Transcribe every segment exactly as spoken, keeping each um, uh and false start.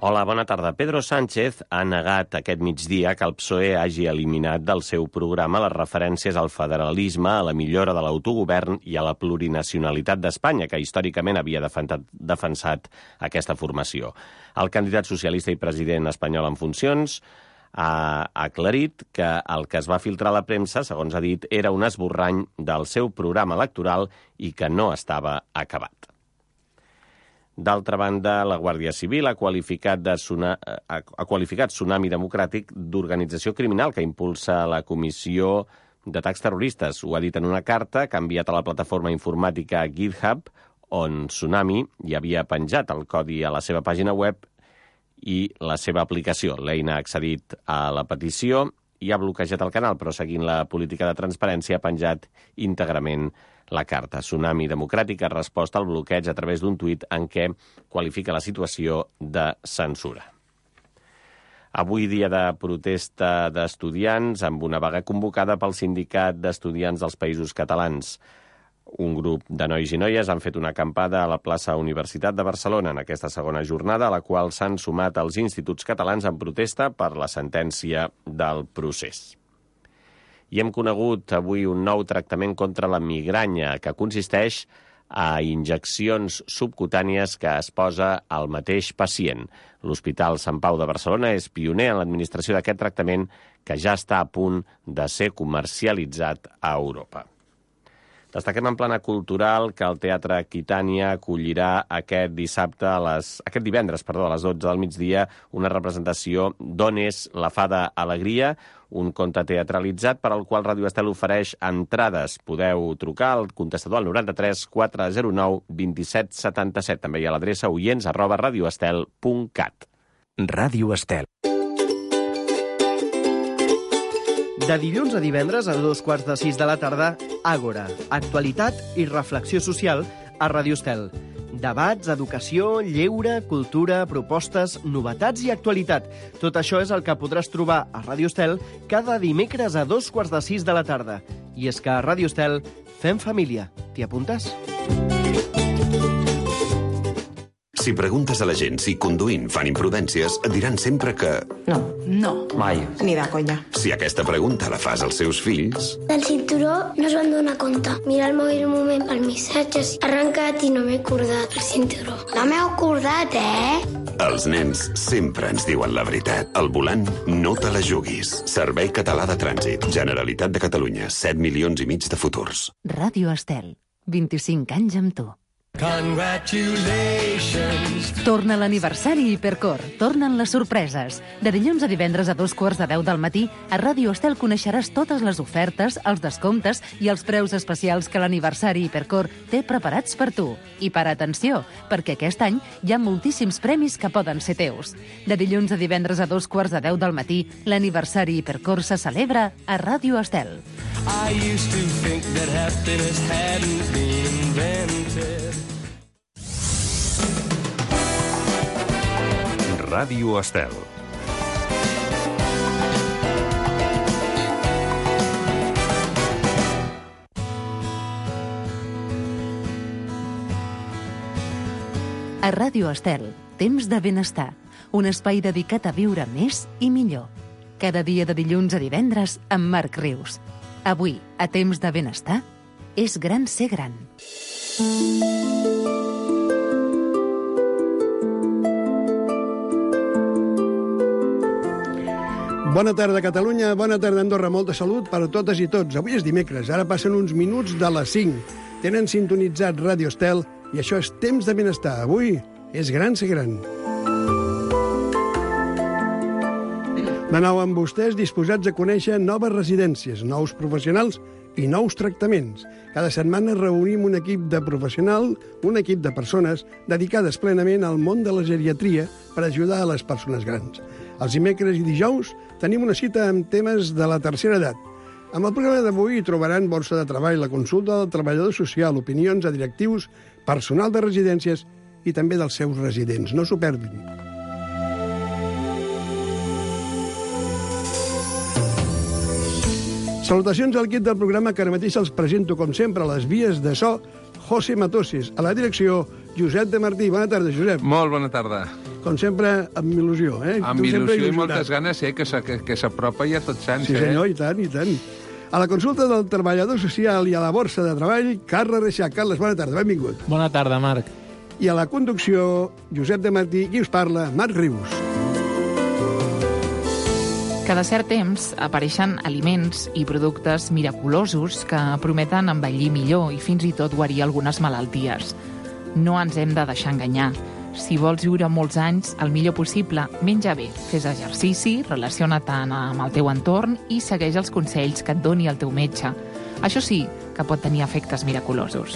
Hola, bona tarda. Pedro Sánchez ha negat aquest migdia que el P S O E hagi eliminat del seu programa les referències al federalisme, a la millora de l'autogovern i a la plurinacionalitat d'Espanya, que històricament havia defensat aquesta formació. El candidat socialista i president espanyol en funcions ha aclarit que el que es va filtrar a la premsa, segons ha dit, era un esborrany del seu programa electoral i que no estava acabat. D'altra banda, la Guàrdia Civil ha qualificat, de tsuna... ha qualificat Tsunami Democràtic d'organització criminal que impulsa la Comissió d'Atacs Terroristes. Ho ha dit en una carta que ha enviat a la plataforma informàtica GitHub, on Tsunami hi havia penjat el codi a la seva pàgina web i la seva aplicació. L'eina ha accedit a la petició i ha bloquejat el canal, però seguint la política de transparència ha penjat íntegrament la carta. Tsunami Democràtic ha respost al bloqueig a través d'un tuit en què qualifica la situació de censura. Avui dia de protesta d'estudiants amb una vaga convocada pel Sindicat d'Estudiants dels Països Catalans. Un grup de nois i noies han fet una acampada a la plaça Universitat de Barcelona en aquesta segona jornada, a la qual s'han sumat els instituts catalans en protesta per la sentència del procés. I hem conegut avui un nou tractament contra la migranya, que consisteix a injeccions subcutànies que es posa al mateix pacient. L'Hospital Sant Pau de Barcelona és pioner en l'administració d'aquest tractament, que ja està a punt de ser comercialitzat a Europa. Destaquem en plana cultural que el Teatre Aquitània acollirà aquest dissabte a les, aquest divendres, perdó, a les dotze del migdia, una representació d'On és la fada Alegria, un conte teatralitzat per al qual Radio Estel ofereix entrades. Podeu trucar al contestador al noranta-tres quatre zero nou dos set set set. També hi ha l'adreça oients arroba radioestel punt cat. Ràdio Estel. De dilluns a divendres a dos quarts de sis de la tarda, Àgora, actualitat i reflexió social a Ràdio Estel. Debats, educació, lleure, cultura, propostes, novetats i actualitat. Tot això és el que podràs trobar a Ràdio Estel cada dimecres a dos quarts de sis de la tarda. I és que a Ràdio Estel fem família. T'hi apuntes? Si preguntes a la gent si conduint fan imprudències, et diran sempre que... No. No. Mai. Ni de conya. Si aquesta pregunta la fas als seus fills... Del cinturó no es van donar compte. Mira el mòbil un moment pel missatge. He arrencat i no m'he acordat el cinturó. No m'he acordat, eh? Els nens sempre ens diuen la veritat. Al volant, no te la juguis. Servei Català de Trànsit. Generalitat de Catalunya. set milions i mig de futurs. Ràdio Estel. vint-i-cinc anys amb tu. Congratulations. Torna l'aniversari Hipercor. Tornen les sorpreses. De dilluns a divendres a dos quarts de deu del matí, a Ràdio Estel coneixeràs totes les ofertes, els descomptes i els preus especials que l'aniversari Hipercor té preparats per tu. I per atenció, perquè aquest any hi ha moltíssims premis que poden ser teus. De dilluns a divendres a dos quarts de deu del matí, l'aniversari Hipercor se celebra a Ràdio Estel. I used to think that happiness hadn't been invented. Ràdio Estel. A Ràdio Estel, temps de benestar. Un espai dedicat a viure més i millor. Cada dia de dilluns a divendres amb Marc Rius. Avui, a temps de benestar, és gran ser gran. Bona tarda, Catalunya. Bona tarda, Andorra. Molta salut per a totes i tots. Avui és dimecres. Ara passen uns minuts de les cinc. Tenen sintonitzat Ràdio Estel i això és temps de benestar. Avui és gran ser gran. De nou amb vostès, disposats a conèixer noves residències, nous professionals i nous tractaments. Cada setmana reunim un equip de professional, un equip de persones dedicades plenament al món de la geriatria per ajudar a les persones grans. Els dimecres i dijous tenim una cita amb temes de la tercera edat. Amb el programa d'avui hi trobaran borsa de treball, la consulta del treballador social, opinions a directius, personal de residències i també dels seus residents. No s'ho perdin. Salutacions al equip del programa que ara mateix els presento, com sempre, a les vies de so, José Matoses. A la direcció, Josep de Martí. Bona tarda, Josep. Molt bona tarda. com sempre, amb il·lusió. Eh? Amb Tu sempre il·lusió i il·lusionat. moltes ganes, eh, que se- que que s'apropa ja Tots Sants. Sí, senyor, i tant, i tant. A la consulta del treballador social i a la borsa de treball, Carles Reixac. Carles, bona tarda, benvingut. Bona tarda, Marc. I a la conducció, Josep de Martí, qui us parla, Marc Rius. Cada cert temps apareixen aliments i productes miraculosos que prometen envellir millor i fins i tot guarir algunes malalties. No ens hem de deixar enganyar. Si vols viure molts anys, el millor possible, menja bé, fes exercici, relaciona't amb el teu entorn i segueix els consells que et doni el teu metge. Això sí, que pot tenir efectes miraculosos.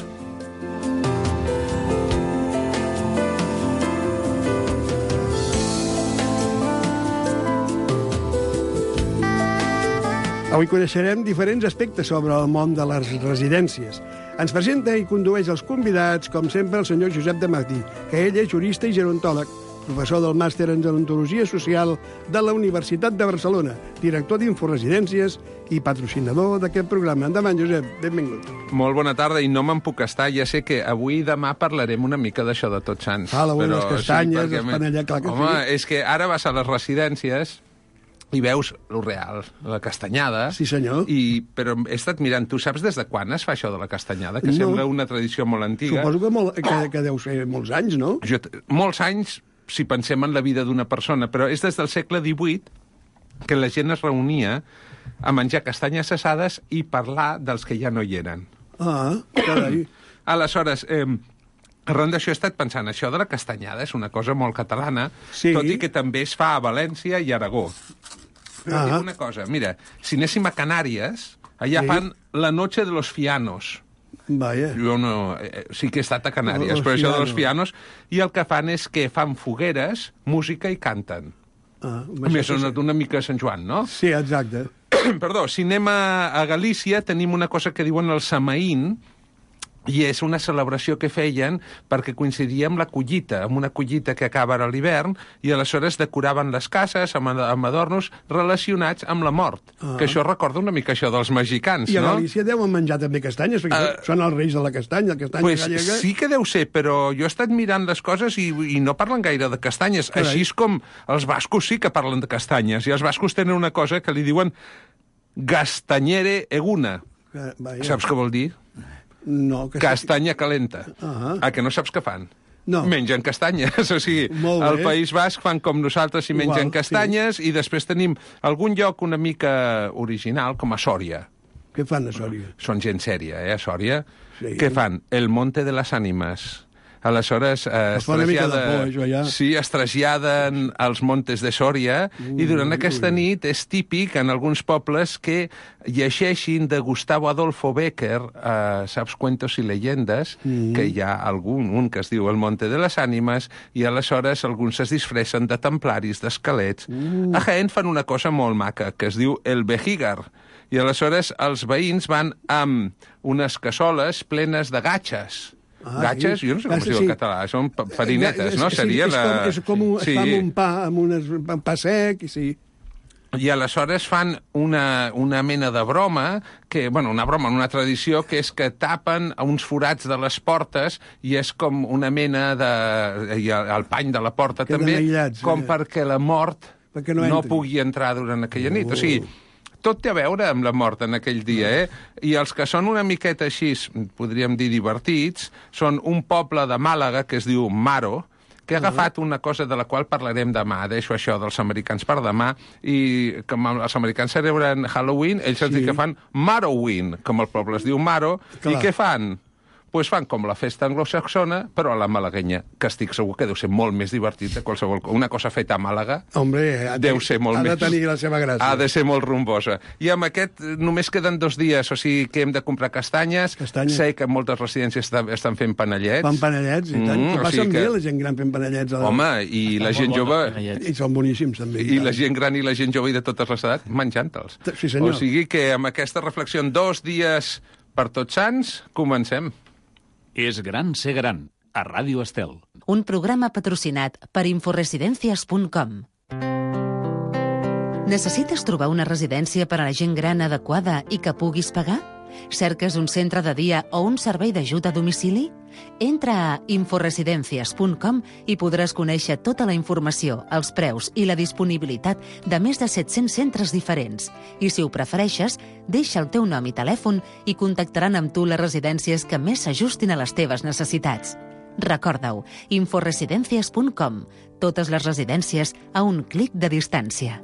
Avui coneixerem diferents aspectes sobre el món de les residències. Ens presenta i condueix els convidats, com sempre, el senyor Josep de Martí, que ell és jurista i gerontòleg, professor del màster en gerontologia social de la Universitat de Barcelona, director d'Inforesidències i patrocinador d'aquest programa. Endavant, Josep, benvingut. Molt bona tarda, i no me'n puc estar. Ja sé que avui i demà parlarem una mica d'això de Tots Sants. Ah, la bona, però, les castanyes, sí, perquè els panellets, clar que Home, sí. és que ara vas a les residències i veus lo real, la castanyada. Sí, senyor. I, però he estat mirant, tu saps des de quan es fa això de la castanyada? Que No. sembla una tradició molt antiga. Suposo que, molt, que, que deu ser molts anys, no? Jo, molts anys, si pensem en la vida d'una persona, però és des del segle divuit que la gent es reunia a menjar castanyes assades i parlar dels que ja no hi eren. Ah, carai. Aleshores, eh, arran d'això he estat pensant, això de la castanyada és una cosa molt catalana, Sí. tot i que també es fa a València i Aragó. Però Ah. dic una cosa, mira, si anéssim a Canàries, allà Sí. fan la noche de los fianos. Vaja. Jo no, eh, sí que he estat a Canàries, Los però això de los fianos. fianos, i el que fan és que fan fogueres, música i canten. Ah, A més, són una mica Sant Joan, no? Sí, exacte. Perdó, si anem a, a Galícia, tenim una cosa que diuen el Samaín, i és una celebració que feien perquè coincidia amb la collita, amb una collita que acaba a l'hivern, i aleshores decoraven les cases amb, amb adornos relacionats amb la mort. Ah. Que això recorda una mica això dels mexicans, I a no? Galícia deuen menjar també castanyes, perquè Uh, són els reis de la castanya, la castanya Pues gallega. sí que deu ser, però jo he estat mirant les coses i, i no parlen gaire de castanyes. Carai. Així és com els bascos sí que parlen de castanyes, i els bascos tenen una cosa que li diuen gastanyere eguna. Que, vaja. Saps què vol dir? No, que Castanya calenta. Ah. Ah, que no saps què fan? No. Mengen castanyes. O sigui, Molt bé. al País Basc fan com nosaltres i Igual, mengen sí. castanyes, i després tenim algun lloc una mica original, com a Sòria. Què fan a Sòria? Són gent sèria, eh, a Sòria. Sí. Què fan? El Monte de les Ànimes. Aleshores, eh, Es es fa una mica de trasllada- por, això, ja. sí, es traslladen als Montes de Sòria, i durant aquesta nit és típic en alguns pobles que llegeixin de Gustavo Adolfo Bécquer, eh, saps, Cuentos i Leyendes, Mm. que hi ha algun, un que es diu El Monte de les Ànimes, i aleshores alguns es disfressen de templaris, d'esquelets. Mm. A Jaén fan una cosa molt maca, que es diu el Vejígar, i aleshores els veïns van amb unes cassoles plenes de gatxes. Ah, Gatxes? sí. Jo no sé com es Gatxes, diu en sí. català, són pa- farinetes, És- no? sí, Seria és la... Com, és com un, sí. es fa amb un pa, amb unes, un pa sec, i sí. I aleshores fan una, una mena de broma, que, bueno, una broma, una tradició, que és que tapen uns forats de les portes i és com una mena de... i el, el pany de la porta Queden també, aïllats, com eh? perquè la mort Perquè no no entri. pugui entrar durant aquella nit. Oh. O sigui, tot té a veure amb la mort en aquell dia, eh? I els que són una miqueta així, podríem dir divertits, són un poble de Màlaga que es diu Maro, que ha agafat una cosa de la qual parlarem demà. Deixo això dels americans per demà, i com els americans celebren Halloween, ells ens Sí. diuen que fan Maroween, com el poble es diu Maro, Clar. i què fan? Pues fan com la festa anglosaxona, però a la malaguenya, que estic segur que deu ser molt més divertit de qualsevol... Una cosa feta a Màlaga Hombre, ha de, deu ser molt ha més... de tenir la seva gràcia. Ha de ser molt rumbosa. I amb aquest eh, només queden dos dies, o sigui que hem de comprar castanyes. Castanyes. Sé que moltes residències estan, estan fent panellets. Fan panellets, i tant. Mm, Mm, o passen sigui que- bé la gent gran fent panellets. A la... Home, i la gent jove... I són boníssims, també. I la gent gran i la gent jove i de totes les edats menjant-te'ls. Sí, senyor. O sigui que amb aquesta reflexió en dos dies per Tots Sants, comencem. És gran ser gran, a Ràdio Estel. Un programa patrocinat per inforesidències punt com. Necessites trobar una residència per a la gent gran adequada i que puguis pagar? Cerques un centre de dia o un servei d'ajut a domicili? Entra a inforesidencias punt com i podràs conèixer tota la informació, els preus i la disponibilitat de més de set-cents centres diferents. I si ho prefereixes, deixa el teu nom i telèfon i contactaran amb tu les residències que més s'ajustin a les teves necessitats. Recorda-ho, inforesidencias punt com. Totes les residències a un clic de distància.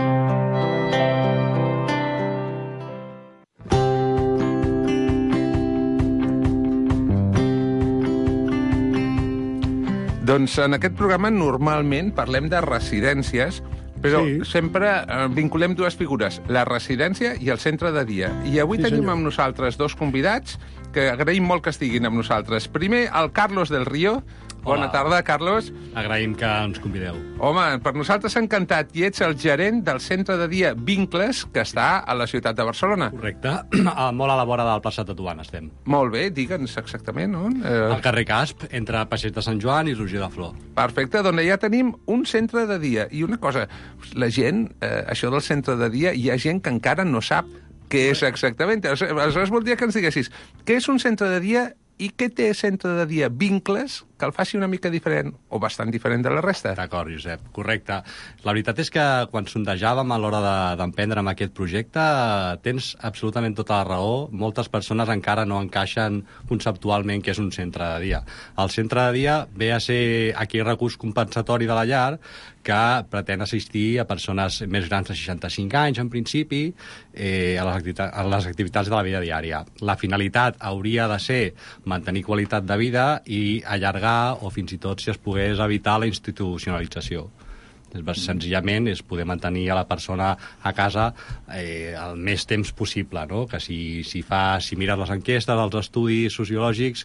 Doncs en aquest programa normalment parlem de residències, però sí. sempre eh, vinculem dues figures, la residència i el centre de dia. I avui sí, tenim senyor. amb nosaltres dos convidats que agraïm molt que estiguin amb nosaltres. Primer, el Carlos del Río. Bona Hola. tarda, Carlos. Agraïm que ens convideu. Home, per nosaltres s'ha encantat i ets el gerent del centre de dia Vincles, que està a la ciutat de Barcelona. Correcte. Molt a la vora del Passeig de Tetuan estem. Molt bé, digue'ns exactament on. Eh... Al carrer Casp, entre Passeig de Sant Joan i Roger de Flor. Perfecte, doncs ja tenim un centre de dia. I una cosa, la gent, eh, això del centre de dia, hi ha gent que encara no sap què és exactament. Aleshores, voldria que ens diguessis, què és un centre de dia i què té centre de dia Vincles que el faci una mica diferent, o bastant diferent de la resta? D'acord, Josep, correcte. La veritat és que quan sondejàvem a l'hora d'emprendre amb aquest projecte tens absolutament tota la raó. Moltes persones encara no encaixen conceptualment què és un centre de dia. El centre de dia ve a ser aquell recurs compensatori de la llar que pretén assistir a persones més grans de seixanta-cinc anys, en principi, eh, a, les activitats, a les activitats de la vida diària. La finalitat hauria de ser mantenir qualitat de vida i allargar o fins i tot, si es pogués, evitar la institucionalització. Senzillament és poder mantenir a la persona a casa eh, el més temps possible, no? Que si, si, fa, si mires les enquestes, els estudis sociològics,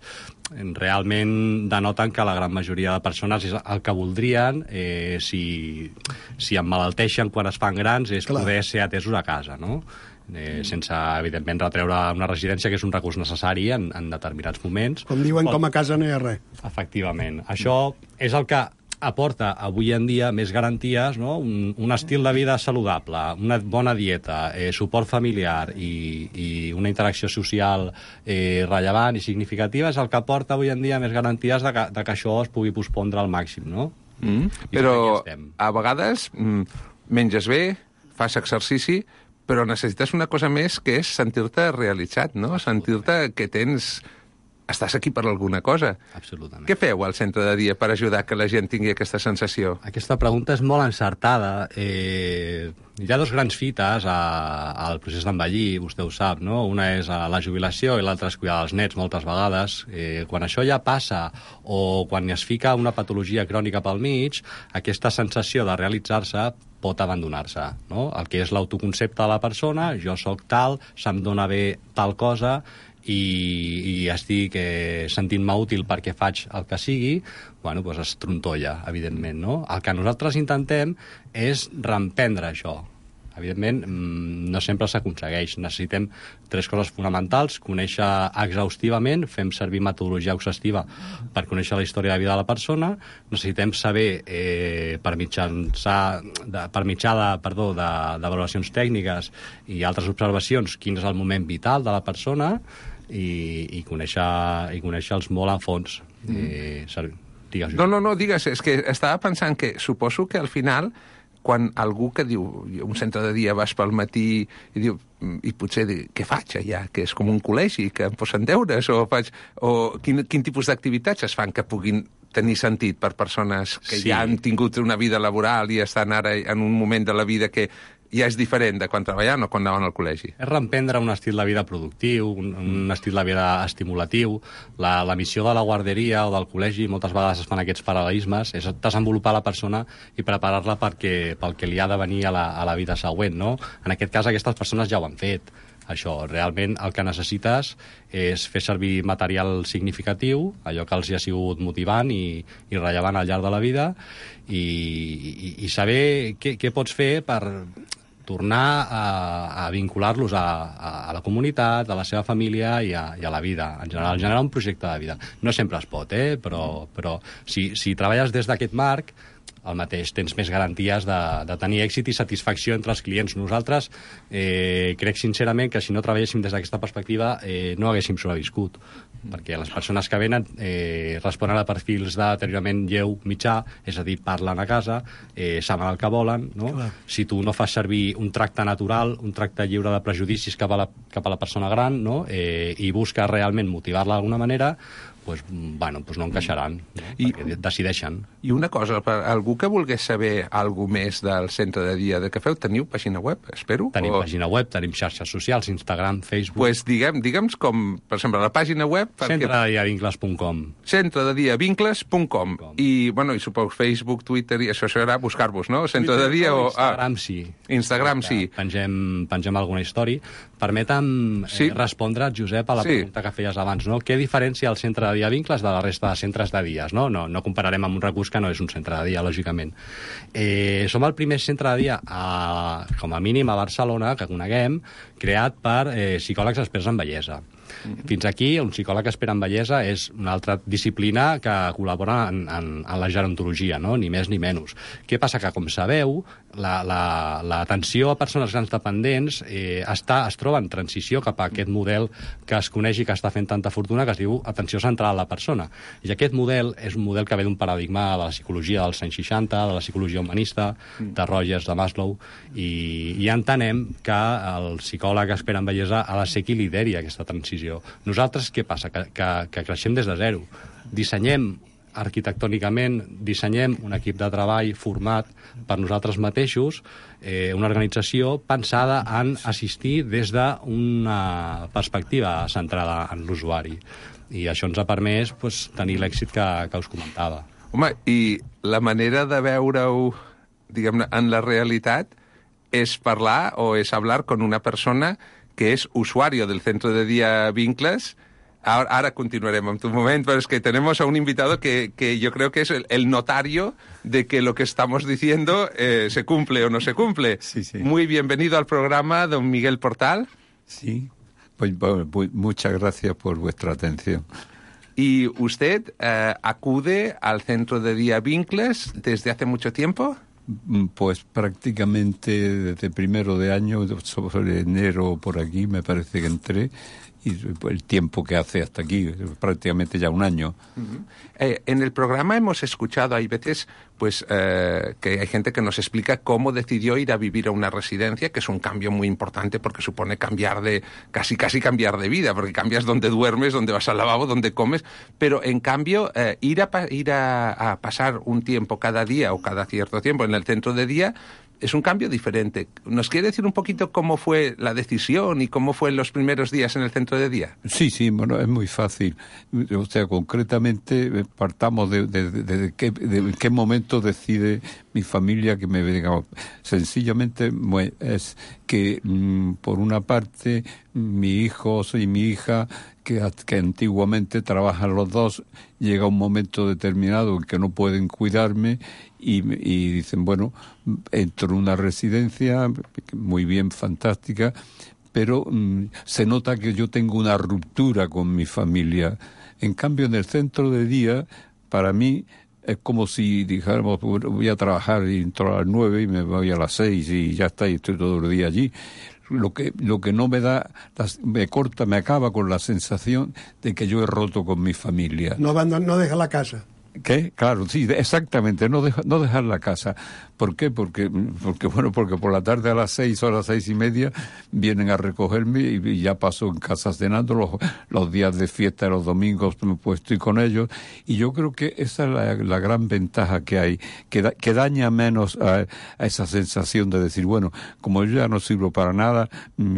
realment denoten que la gran majoria de persones és el que voldrien, eh, si, si emmalalteixen quan es fan grans, és Clar. poder ser atesos a casa, no? Eh, sense, evidentment, retreure una residència, que és un recurs necessari en, en determinats moments. Com diuen, com a casa no hi ha res. Efectivament. Això és el que aporta avui en dia més garanties, no? un, un estil de vida saludable, una bona dieta, eh, suport familiar i, i una interacció social eh, rellevant i significativa és el que aporta avui en dia més garanties de que, de que això es pugui pospondre al màxim, no? Mm, però a vegades mm, menges bé, fas exercici, però necessites una cosa més, que és sentir-te realitzat, no? Sentir-te que tens... Estàs aquí per alguna cosa. Absolutament. Què feu al centre de dia per ajudar que la gent tingui aquesta sensació? Aquesta pregunta és molt encertada. Eh, hi ha dos grans fites a, al procés d'envellir, vostè ho sap, no? Una és a la jubilació i l'altra és cuidar dels nets moltes vegades. Eh, quan això ja passa o quan es fica una patologia crònica pel mig, aquesta sensació de realitzar-se pot abandonar-se, no? El que és l'autoconcepte de la persona, jo sóc tal, se'm dona bé tal cosa, i, i estic eh, sentint-me útil perquè faig el que sigui, bueno, doncs es trontolla, evidentment, no? El que nosaltres intentem és reemprendre això. Evidentment, no sempre s'aconsegueix. Necessitem tres coses fonamentals: conèixer exhaustivament, fem servir metodologia exhaustiva per conèixer la història de vida de la persona. Necessitem saber, eh, per, de, per mitjà de, perdó, de, de valoracions tècniques i altres observacions, quin és el moment vital de la persona, i, i, conèixer, i conèixer-los molt a fons. Mm. Eh, digues, no, no, no, digues, és que estava pensant que suposo que al final, quan algú que diu, un centre de dia vas pel matí i diu, i potser diu, què faig allà? Que és com un col·legi, que em posen deures, o, faig, o quin, quin tipus d'activitats es fan que puguin tenir sentit per persones que sí. ja han tingut una vida laboral i estan ara en un moment de la vida que ja és diferent de quan treballaven o quan anaven al col·legi. És reemprendre un estil de vida productiu, un, un estil de vida estimulatiu. La, la missió de la guarderia o del col·legi, moltes vegades es fan aquests paral·lelismes, és desenvolupar la persona i preparar-la perquè, pel que li ha de venir a la, a la vida següent, no? En aquest cas, aquestes persones ja ho han fet. Això, realment el que necessites és fer servir material significatiu, allò que els hi ha sigut motivant i, i rellevant al llarg de la vida, i, i, i saber què, què pots fer per tornar a, a vincular-los a, a, a la comunitat, a la seva família i a, i a la vida, en general, generar un projecte de vida. No sempre es pot, eh? però, però si, si treballes des d'aquest marc, el mateix. Tens més garanties de, de tenir èxit i satisfacció entre els clients. Nosaltres eh, crec sincerament que si no treballéssim des d'aquesta perspectiva eh, no haguéssim sobreviscut, perquè les persones que venen eh, responen a perfils de deteriorament lleu mitjà, és a dir, parlen a casa, eh, saben el que volen, no? Clar. Si tu no fas servir un tracte natural, un tracte lliure de prejudicis cap a la, cap a la persona gran, no? eh, i busques realment motivar-la d'alguna manera, pues, bueno, pues no encaixaran, no? I, perquè decideixen. I una cosa, per algú que volgués saber alguna més del centre de dia de què feu, teniu pàgina web, espero? Tenim o... pàgina web, tenim xarxes socials, Instagram, Facebook... Pues diguem, digue'ms com, per exemple, la pàgina web... centre de dia vincles punt com. centre de dia vincles punt com. I, bueno, i suposo Facebook, Twitter, i això serà buscar-vos, no? Centre de dia o... Instagram, sí. Instagram, sí. Pengem, pengem alguna història. Permetem sí. eh, respondre, Josep, a la sí. pregunta que feies abans, no? Què diferència el centre de dia vincles de la resta de centres de dies, no? No, no compararem amb un recurs que no és un centre de dia, lògicament. Eh, som el primer centre de dia, a, com a mínim a Barcelona, que coneguem, creat per eh, psicòlegs experts en bellesa. Fins aquí, un psicòleg expert en bellesa és una altra disciplina que col·labora en, en, en la gerontologia, no? Ni més ni menys. Què passa? Que, com sabeu, l'atenció la, la, a persones grans dependents eh, està, es troba en transició cap a aquest model que es coneix i que està fent tanta fortuna, que es diu atenció centrada a la persona. I aquest model és un model que ve d'un paradigma de la psicologia dels anys seixanta, de la psicologia humanista, de Rogers, de Maslow, i, i entenem que el psicòleg expert en bellesa ha de ser qui lideri aquesta transició. Nosaltres, què passa? Que, que, que creixem des de zero. Dissenyem arquitectònicament, dissenyem un equip de treball format per nosaltres mateixos, eh, una organització pensada en assistir des d'una perspectiva centrada en l'usuari. I això ens ha permès pues, tenir l'èxit que, que us comentava. Home, i la manera de veure-ho, diguem-ne, en la realitat és parlar o és hablar con una persona que es usuario del centro de día Vincles. Ahora, ahora continuaremos en tu momento, pero es que tenemos a un invitado que, que yo creo que es el, el notario de que lo que estamos diciendo eh, se cumple o no se cumple. Sí, sí. Muy bienvenido al programa, don Miguel Portal. Sí, pues, pues muchas gracias por vuestra atención. ¿Y usted eh, acude al centro de día Vincles desde hace mucho tiempo? Pues prácticamente desde primero de año, sobre enero por aquí, me parece que entré, y el tiempo que hace hasta aquí, prácticamente ya un año. Uh-huh. Eh, en el programa hemos escuchado, hay veces, pues, eh, que hay gente que nos explica cómo decidió ir a vivir a una residencia, que es un cambio muy importante porque supone cambiar de, casi casi cambiar de vida, porque cambias donde duermes, donde vas al lavabo, donde comes, pero en cambio, eh, ir, a, ir a, a pasar un tiempo cada día o cada cierto tiempo en el centro de día, es un cambio diferente. ¿Nos quiere decir un poquito cómo fue la decisión y cómo fue los primeros días en el centro de día? Sí, sí, bueno, es muy fácil. O sea, concretamente partamos de, de, de, de, qué, de qué momento decide mi familia que me venga. Sencillamente es que, mmm, por una parte, mi hijo y mi hija, que, que antiguamente trabajan los dos, llega un momento determinado en que no pueden cuidarme y, y dicen, bueno, entro en una residencia muy bien, fantástica, pero mmm, se nota que yo tengo una ruptura con mi familia. En cambio, en el centro de día, para mí, es como si dijéramos, voy a trabajar y entro a las nueve y me voy a las seis y ya está, y estoy todo el día allí. Lo que, lo que no me da, me corta, me acaba con la sensación de que yo he roto con mi familia. No, no deja la casa. ¿Qué? Claro, sí, exactamente, no, deja, no dejar la casa. ¿Por qué? Porque, porque, bueno, porque por la tarde a las seis o a las seis y media vienen a recogerme y, y ya paso en casa cenando los, los días de fiesta, los domingos, pues estoy con ellos. Y yo creo que esa es la, la gran ventaja que hay, que, da, que daña menos a, a esa sensación de decir, bueno, como yo ya no sirvo para nada,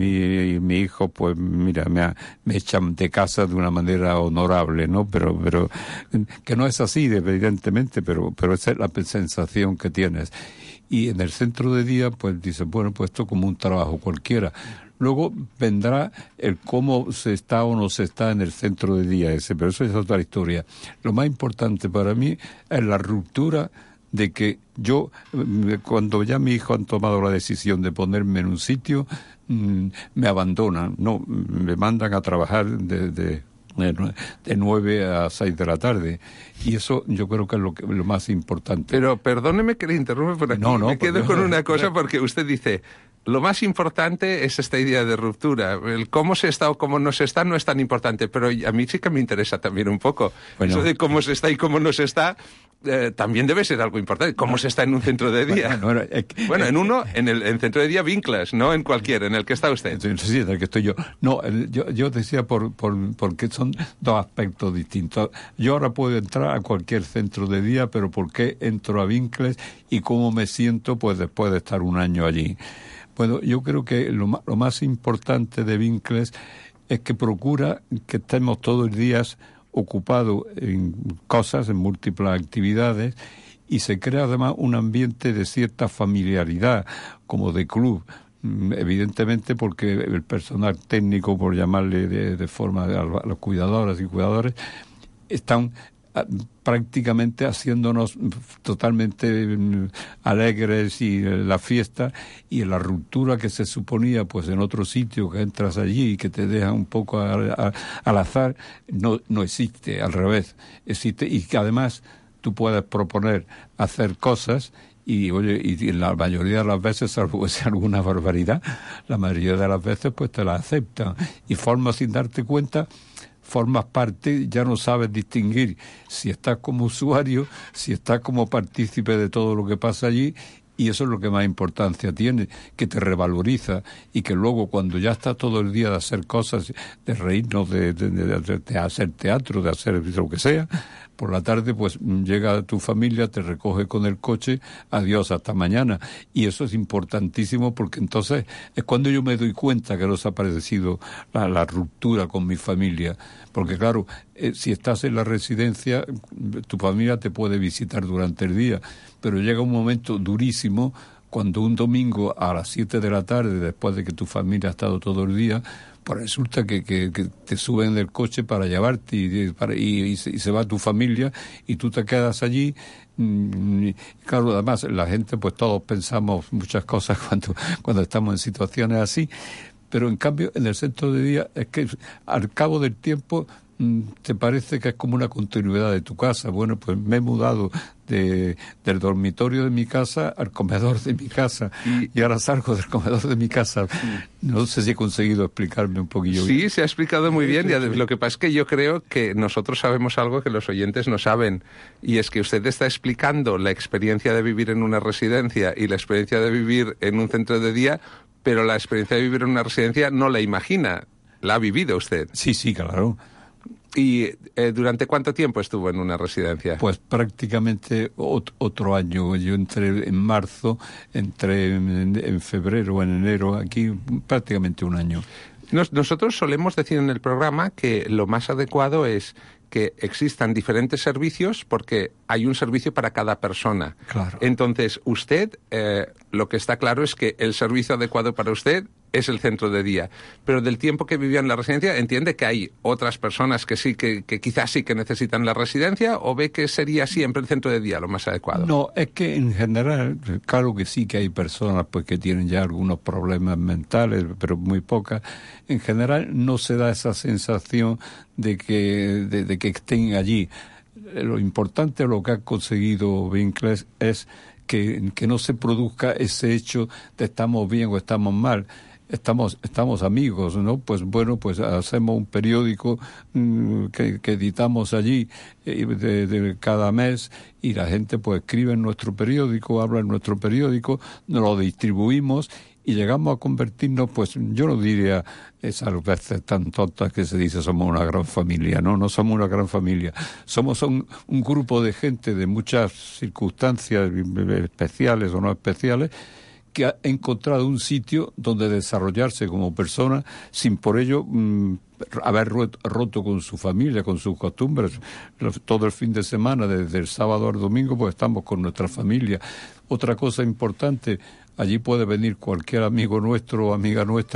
mi, mi hijo, pues mira, me, me echan de casa de una manera honorable, ¿no? Pero, pero que no es así, evidentemente, pero, pero esa es la sensación que tienes. Y en el centro de día, pues dices, bueno, pues esto como un trabajo cualquiera. Luego vendrá el cómo se está o no se está en el centro de día ese, pero eso es otra historia. Lo más importante para mí es la ruptura de que yo, cuando ya mi hijo han tomado la decisión de ponerme en un sitio, me abandonan, no, me mandan a trabajar de, de de nueve a seis de la tarde. Y eso yo creo que es lo, que, lo más importante. Pero perdóneme que le interrumpa por aquí. No, no, me quedo porque... con una cosa porque usted dice... Lo más importante es esta idea de ruptura. El cómo se está o cómo no se está no es tan importante, pero a mí sí que me interesa también un poco. Bueno. Eso de cómo se está y cómo no se está eh, también debe ser algo importante. ¿Cómo se está en un centro de día? Bueno, bueno, es que, bueno en uno, en el en centro de día Vinclas, no en cualquiera, en el que está usted. Sí, en el que estoy yo. No, yo, yo decía por, por porque son dos aspectos distintos. Yo ahora puedo entrar a cualquier centro de día, pero ¿por qué entro a Vinclas y cómo me siento pues después de estar un año allí? Bueno, yo creo que lo más, lo más importante de Vinclas es que procura que estemos todos los días ocupados en cosas, en múltiples actividades, y se crea además un ambiente de cierta familiaridad, como de club. Evidentemente porque el personal técnico, por llamarle de, de forma a los cuidadoras y cuidadores, están prácticamente haciéndonos totalmente alegres y la fiesta y la ruptura que se suponía pues en otro sitio que entras allí y que te deja un poco a, a, al azar no, no existe, al revés existe, y que además tú puedes proponer hacer cosas y oye, y la mayoría de las veces, salvo que sea alguna barbaridad, la mayoría de las veces pues te la aceptan y formas sin darte cuenta. Formas parte, ya no sabes distinguir si estás como usuario, si estás como partícipe de todo lo que pasa allí, y eso es lo que más importancia tiene, que te revaloriza y que luego cuando ya estás todo el día de hacer cosas, de reírnos, de, de, de, de, de hacer teatro, de hacer lo que sea, por la tarde pues llega tu familia, te recoge con el coche, adiós, hasta mañana. Y eso es importantísimo porque entonces es cuando yo me doy cuenta que nos ha parecido la, la ruptura con mi familia. Porque claro, eh, si estás en la residencia, tu familia te puede visitar durante el día, pero llega un momento durísimo cuando un domingo a las siete de la tarde, después de que tu familia ha estado todo el día, pues resulta que, que, que te suben del coche para llevarte y, para, y, y, se, y se va tu familia y tú te quedas allí. Y claro, además la gente, pues todos pensamos muchas cosas cuando, cuando estamos en situaciones así, pero en cambio en el centro de día es que al cabo del tiempo te parece que es como una continuidad de tu casa. Bueno, pues me he mudado de, del dormitorio de mi casa al comedor de mi casa y, y ahora salgo del comedor de mi casa. No sé si he conseguido explicarme un poquillo sí, bien. Se ha explicado muy bien. Y lo que pasa es que yo creo que nosotros sabemos algo que los oyentes no saben, y es que usted está explicando la experiencia de vivir en una residencia y la experiencia de vivir en un centro de día, pero la experiencia de vivir en una residencia no la imagina, la ha vivido usted. Sí, sí, claro. ¿Y eh, durante cuánto tiempo estuvo en una residencia? Pues prácticamente ot- otro año. Yo entré en marzo, entré en, en febrero, en enero, aquí prácticamente un año. Nos, nosotros solemos decir en el programa que lo más adecuado es que existan diferentes servicios porque hay un servicio para cada persona. Claro. Entonces, usted, eh, lo que está claro es que el servicio adecuado para usted es el centro de día. Pero del tiempo que vivió en la residencia, ¿entiende que hay otras personas que sí, que, que quizás sí que necesitan la residencia, o ve que sería siempre el centro de día lo más adecuado? No, es que en general, claro que sí que hay personas pues que tienen ya algunos problemas mentales, pero muy pocas. En general no se da esa sensación de que, de, de que estén allí. Lo importante, lo que ha conseguido Vinclas es que, que no se produzca ese hecho de estamos bien o estamos mal. Estamos estamos amigos, ¿no? Pues bueno, pues hacemos un periódico mmm, que, que editamos allí eh, de, de cada mes, y la gente pues escribe en nuestro periódico, habla en nuestro periódico, nos lo distribuimos y llegamos a convertirnos, pues yo no diría esas veces tan tontas que se dice somos una gran familia. No, no somos una gran familia. Somos un, un grupo de gente de muchas circunstancias especiales o no especiales, que ha encontrado un sitio donde desarrollarse como persona sin por ello mmm, haber roto con su familia, con sus costumbres. Todo el fin de semana, desde el sábado al domingo, pues estamos con nuestra familia. Otra cosa importante, allí puede venir cualquier amigo nuestro o amiga nuestra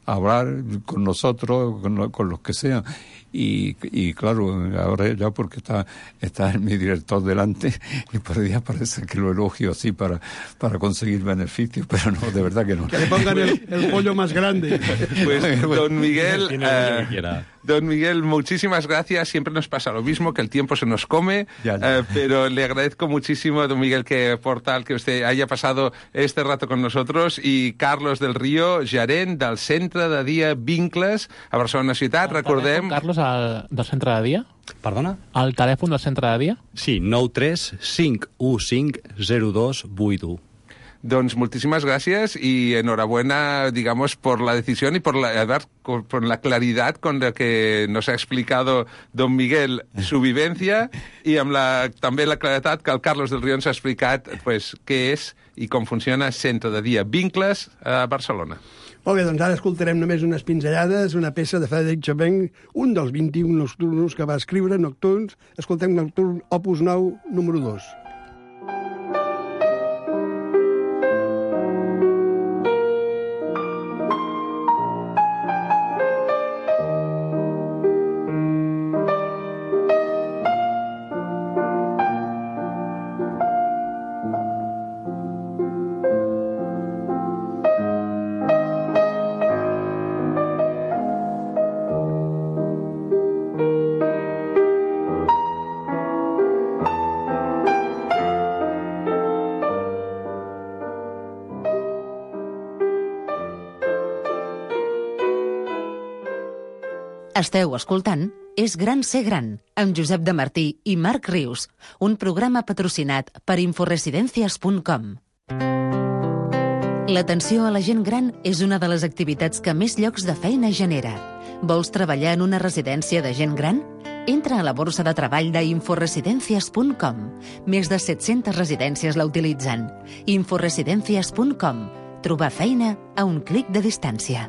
hablar con nosotros, con, con los que sean. Y, y claro, ahora ya porque está, está mi director delante, y por día parece que lo elogio así para, para conseguir beneficios, pero no, de verdad que no. Que le pongan el, el pollo más grande. Pues, don Miguel, eh, don Miguel, muchísimas gracias. Siempre nos pasa lo mismo, que el tiempo se nos come, ya, ya. Eh, pero le agradezco muchísimo a don Miguel que por tal que usted haya pasado este rato con nosotros. Y Carlos del Río, gerent del Centre de Dia Vincles a Barcelona Ciutat. El Recordem... telèfon, Carlos, el, del Centre de Dia? Perdona? El telèfon del Centre de Dia? Sí, nou tres cinc u cinc zero dos vuit u. Doncs muchísimas gracias y enhorabuena, digamos, por la decisión y por la, a ver, por la claridad con la que nos ha explicado don Miguel su vivencia y amb la, també la claredat que el Carlos del Río ens ha explicat pues, què és i com funciona Centre de Dia Vincles a Barcelona. Molt bé, doncs ara escoltarem només unes pinzellades, una peça de Frédéric Chopin, un dels vint-i-un nocturnos que va escriure, nocturns. Escoltem Nocturn Opus nou, número dos. Esteu escoltant És gran ser gran, amb Josep de Martí i Marc Rius, un programa patrocinat per inforesidencias punt com. L'atenció a la gent gran és una de les activitats que més llocs de feina genera. Vols treballar en una residència de gent gran? Entra a la borsa de treball d'inforesidencias punt com. Més de set-centes residències la utilitzen. inforesidencias punt com. Trobar feina a un clic de distància.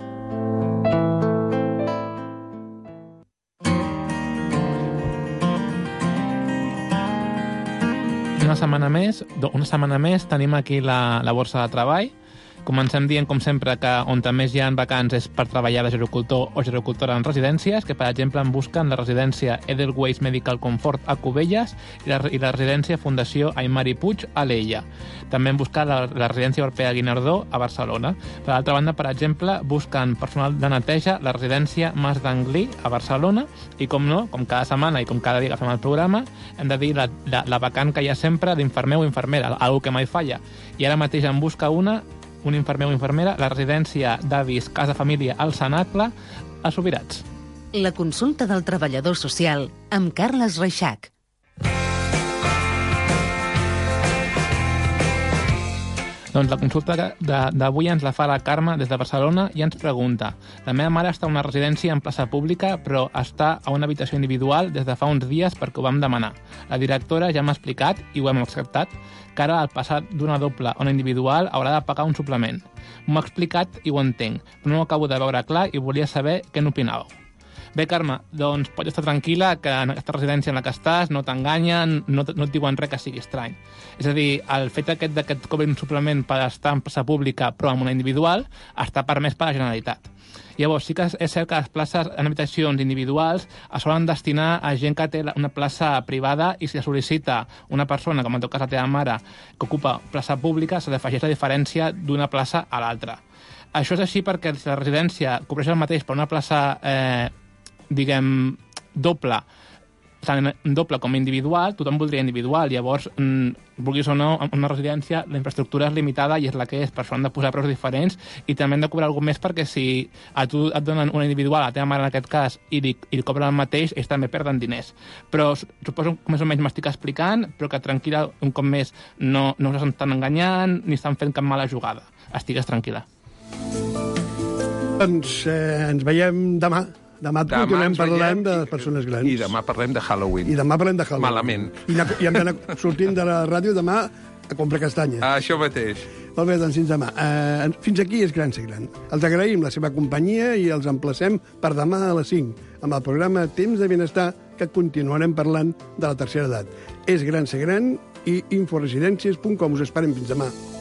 Una setmana més, una setmana més tenim aquí la, la borsa de treball. Comencem dient, com sempre, que on més hi ha vacants és per treballar de gerocultor o gerocultora en residències, que, per exemple, en busquen la residència Edelweiss Medical Comfort a Cubelles i la, i la residència Fundació Aymari Puig a Alella. També en buscar la, la residència Orpea Guinardó a Barcelona. Per l'altra banda, per exemple, busquen personal de neteja la residència Mas d'Anglí a Barcelona i, com no, com cada setmana i com cada dia que fem el programa, hem de dir la, la, la vacant que hi ha sempre d'infermer o infermera, algo que mai falla. I ara mateix en busca una un infermer o infermera, la residència d'avis Casa Família al Cenacle, a Subirats. La consulta del treballador social amb Carles Reixac. Doncs la consulta d'avui ens la fa la Carme des de Barcelona i ens pregunta: la meva mare està a una residència en plaça pública, però està a una habitació individual des de fa uns dies perquè ho vam demanar. La directora ja m'ha explicat, i ho hem acceptat, que ara al passar d'una doble a una individual haurà de pagar un suplement. M'ho ha explicat i ho entenc, però no ho acabo de veure clar i volia saber què n'opinàveu. Bé, Carme, doncs pots estar tranquil·la que en aquesta residència en la que estàs no t'enganyen, no, no et diuen res que sigui estrany. És a dir, el fet aquest que et cobrin un suplement per estar en plaça pública però en una individual està permès per la Generalitat. Llavors, sí que és cert que les places en habitacions individuals es solen destinar a gent que té una plaça privada i si sol·licita una persona, com en tot cas la teva mare, que ocupa plaça pública, se li afegeix la diferència d'una plaça a l'altra. Això és així perquè si la residència cobreix el mateix per una plaça eh, diguem, doble, tant doble com individual, tothom voldria individual. Llavors, vulguis o no, en una residència la infraestructura és limitada i és la que és, per això han de posar preus diferents i també han de cobrar alguna més perquè si a tu et donen una individual, a la teva mare en aquest cas, i li, i li cobren el mateix, ells també perden diners. Però suposo que més o menys m'estic explicant, però que tranquil·la, un cop més, no, no us estan enganyant ni estan fent cap mala jugada. Estigues tranquil·la. Doncs eh, ens veiem demà. Demà, demà continuem parlant de les persones grans. I demà parlem de Halloween. I demà parlem de Halloween. Malament. I, i hem d'anar sortint de la ràdio demà a comprar castanyes. Ah, això mateix. Molt bé, doncs fins demà. Uh, fins aquí és Gran Ser Gran. Els agraïm la seva companyia i els emplacem per demà a les cinc amb el programa Temps de Benestar, que continuarem parlant de la tercera edat. És Gran Ser Gran i inforesidències punt com. Us esperem fins demà.